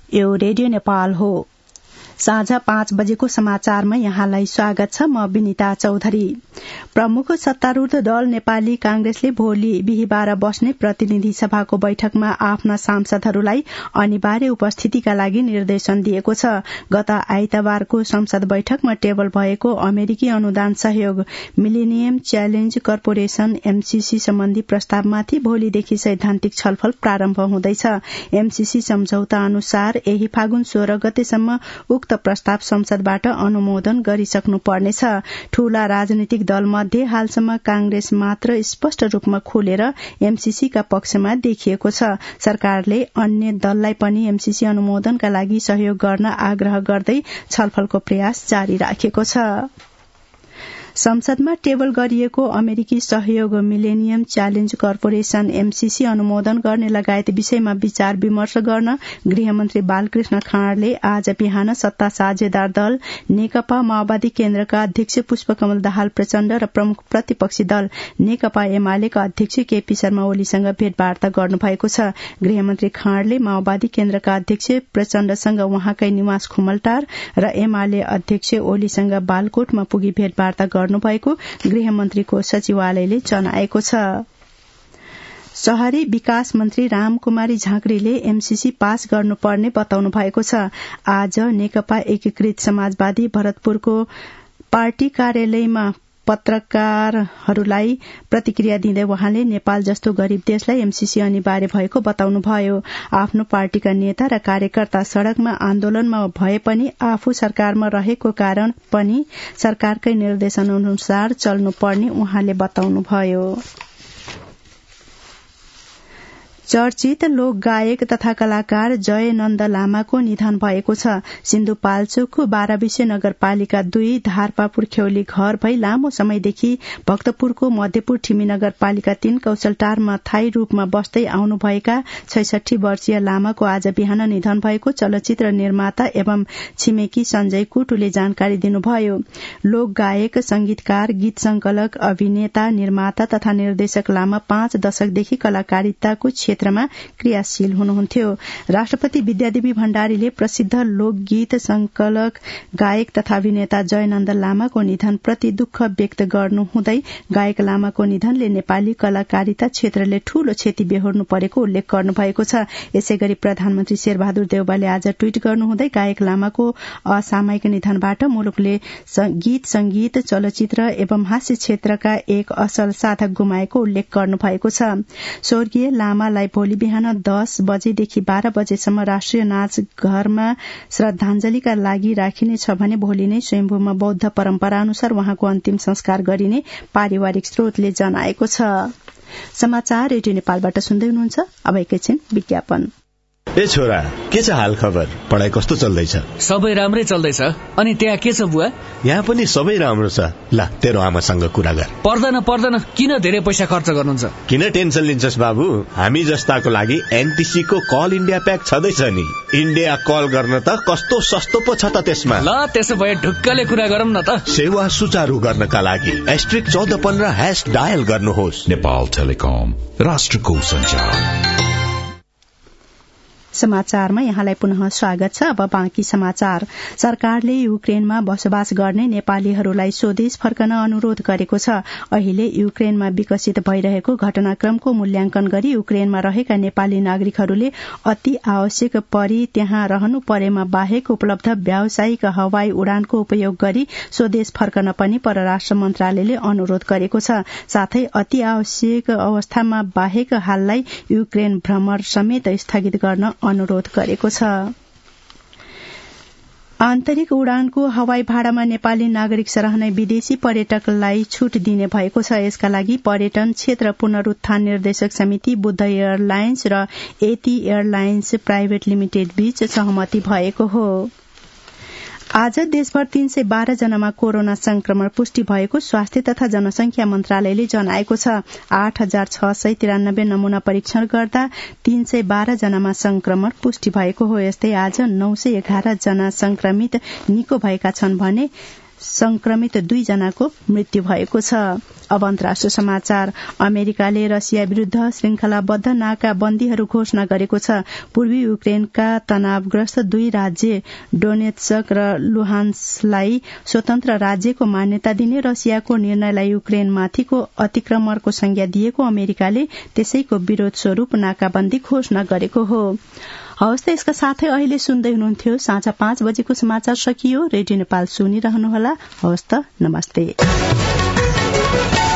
यो रेडियो नेपाल हो। साँझ 5 बजेको समाचारमा यहाँलाई स्वागत छ। म विनिता चौधरी। प्रमुख सत्तारूढ़ दल नेपाली कांग्रेसले भोलि बिहीबार बस्ने प्रतिनिधि सभाको बैठकमा आफ्ना सांसदहरूलाई अनिवार्य उपस्थितिका लागि निर्देशन दिएको छ। गत आइतबारको संसद बैठकमा टेबल भएको अमेरिकी अनुदान सहयोग मिलेनियम च्यालेन्ज कर्पोरेशन एमसीसी सम्बन्धी प्रस्तावमाथि भोलिदेखि सैद्धान्तिक छलफल प्रारम्भ हुँदैछ। एमसीसी सम्झौता अनुसार यही फागुन 16 गतेसम्म उक्त प्रस्ताव संसदबाट अनुमोदन गरिसक्नु पर्नेछ। ठूला राजनीतिक दल मध्ये हालसम्म कांग्रेस मात्र स्पष्ट रूपमा खुलेर एमसीसी का पक्षमा देखिएको छ। सरकारले अन्य दललाई पनि एमसीसी अनुमोदनका लागि सहयोग गर्न आग्रह गर्दै छलफलको प्रयास जारी राखेको छ। संसदमा टेबल गरिएको अमेरिकी सहयोग मिलेनियम च्यालेन्ज कर्पोरेशन एमसीसी अनुमोदन गर्ने लगायत विषयमा विचार विमर्श गर्न गृहमन्त्री बालकृष्ण खाँडले आज बिहान सत्ता साझेदार दल नेकपा माओवादी केन्द्रका अध्यक्ष पुष्पकमल दाहाल प्रचण्ड र प्रमुख प्रतिपक्षी दल नेकपा एमालेका अध्यक्ष केपी शर्मा ओलीसँग भेटवार्ता गर्नुभएको छ। गृहमन्त्री खाँडले माओवादी केन्द्रका अध्यक्ष प्रचण्डसँग उहाँकै निवास खुमलटार र एमाले अध्यक्ष ओलीसँग बालकोटमा पुगी भेटवार्ता गर्नुभएको गृहमन्त्रीको सचिवालयले जनाएको छ। शहरी विकास मन्त्री रामकुमारी झाँक्रीले एमसीसी पास गर्नुपर्ने बताउनु भएको छ। आज नेकपा एकीकृत समाजवादी भरतपुरको पार्टी कार्यालयमा पत्रकारहरूलाई प्रतिक्रिया दिँदै वहाँले नेपाल जस्तो गरीब देशलाई एमसीसी अनिवार्य भएको बताउनुभयो। आफ्नो पार्टीका नेता र कार्यकर्ता सड़कमा आन्दोलनमा भए पनि आफू सरकारमा रहेको कारण पनि सरकारकै निर्देशन अनुसार चल्नुपर्ने उहाँले बताउनुभयो। चर्चित लोक गायक तथा कलाकार जय नन्द लामाको निधन भएको छ। सिन्धुपाल्चोकको 12 विषय नगरपालिका 2 धारपापुर खेउली घर भई लामो समयदेखि भक्तपुरको मध्यपुर ठिमी नगरपालिका 3 कौशलटारमा थायी रूपमा बस्दै आउनुभएका 66 वर्षीय लामाको आज बिहान निधन भएको चलचित्र निर्माता एवं छिमेकी सञ्जय कुटुले जानकारी दिनुभयो। लोक गायक, संगीतकार, गीत संकलक, अभिनेता, निर्माता तथा निर्देशक लामा 5 दशकदेखि कलाकारिताको क्षेत्रमा क्रियाशील हुनुहुन्थ्यो। राष्ट्रपति विद्यादेवी भण्डारीले प्रसिद्ध लोकगीत संकलक, गायक तथा अभिनेता जयनन्द लामाको निधन प्रति दुःख व्यक्त गर्नुहुँदै गायक लामाको निधनले नेपाली कलाकारिता क्षेत्रले ठूलो क्षति बेहोर्नु परेको उल्लेख गर्नुभएको छ। यसैगरी प्रधानमन्त्री शेरबहादुर देउवाले आज ट्वीट गर्नुहुँदै गायक लामाको असामयिक निधनबाट मुलुकले गीत, संगीत, चलचित्र एवं हास्य क्षेत्रका एक असल साधक गुमाएको उल्लेख गर्नुभएको छ। स्वर्गीय लामालाई भोलि बिहान 10 बजेदेखि 12 बजेसम्म राष्ट्रिय नाच घरमा श्रद्धाञ्जलीका लागि राखिनेछ भने भोलि नै स्वयम्भूमा बौद्ध परम्परा अनुसार उहाँको अन्तिम संस्कार गरिने पारिवारिक स्रोतले जनाएको छ। समाचार रेडियो नेपालबाट सुन्दै हुनुहुन्छ। अब एकैछिन विज्ञापन। ए छोरा, के छ हाल खबर? पढाइ कस्तो चल्दैछ? सबै राम्रै चल्दैछ। अनि त्यहाँ के छ बुवा? यहाँ पनि सबै राम्रो छ। ल, तेरो आमासँग कुरा गर। पर्दैन, किन धेरै पैसा खर्च गर्नुहुन्छ? किन टेन्सन लिन्छस् बाबु? हामी जस्ताको लागि एनटीसी को कल इन्डिया प्याक छँदैछ नि। इन्डिया कल गर्न त कस्तो सस्तो पो छ त त्यसमा। ल, त्यसो भए ढुक्कले कुरा गरौँ न त। सेवा सुचारू गर्नका लागि *1415# डायल गर्नुहोस्। नेपाल टेलिकम, राष्ट्रको सञ्चार। समाचारमा यहाँलाई पुनः स्वागत छ। अब बाँकी समाचार। सरकारले युक्रेनमा बसोबास गर्ने नेपालीहरूलाई स्वदेश फर्कन अनुरोध गरेको छ। अहिले युक्रेनमा विकसित भइरहेको घटनाक्रमको मूल्याङ्कन गरी युक्रेनमा रहेका नेपाली नागरिकहरूले अति आवश्यक परि त्यहाँ रहनु परेमा बाहेक उपलब्ध व्यावसायिक हवाई उडानको उपयोग गरी स्वदेश फर्कन पनि परराष्ट्र मन्त्रालयले अनुरोध गरेको छ। साथै अति आवश्यक अवस्थामा बाहेक हाललाई युक्रेन भ्रमण समेत स्थगित गर्न अनुरोध गरेको छ। आन्तरिक उडानको हवाई भाडामा नेपाली नागरिक सरह नै विदेशी पर्यटकलाई छूट दिने भएको छ। यसका लागि पर्यटन क्षेत्र पुनरुत्थान निर्देशक समिति, बुद्ध एयरलाइन्स र एती एयरलाइन्स प्राइभेट लिमिटेड बीच सहमति भएको हो। आज देशभर 312 जनामा कोरोना संक्रमण पुष्टि भएको स्वास्थ्य तथा जनसंख्या मन्त्रालयले जनाएको छ। 8693 नमूना परीक्षण गर्दा 312 जनामा संक्रमण पुष्टि भएको हो। यस्तै आज 911 जना संक्रमित निको भएका छन् भने संक्रमित 2 जनाको मृत्यु भएको छ। अब अन्तर्राष्ट्रिय समाचार। अमेरिकाले रसिया विरूद्ध श्रृंखलाबद्ध नाकाबन्दीहरू घोषणा गरेको छ। पूर्वी युक्रेनका तनावग्रस्त 2 राज्य डोनेत्स्क र लुहान्स्कलाई स्वतन्त्र राज्यको मान्यता दिने रसियाको निर्णयलाई युक्रेनमाथिको अतिक्रमणको संज्ञा दिएको अमेरिकाले त्यसैको विरोध स्वरूप नाकाबन्दी घोषणा गरेको हो। हवस् त यसका साथै अहिले सुन्दै हुनुहुन्थ्यो साँझ 5 बजेको समाचार सकियो। रेडियो नेपाल सुनिरहनुहोला। हवस् त, नमस्ते।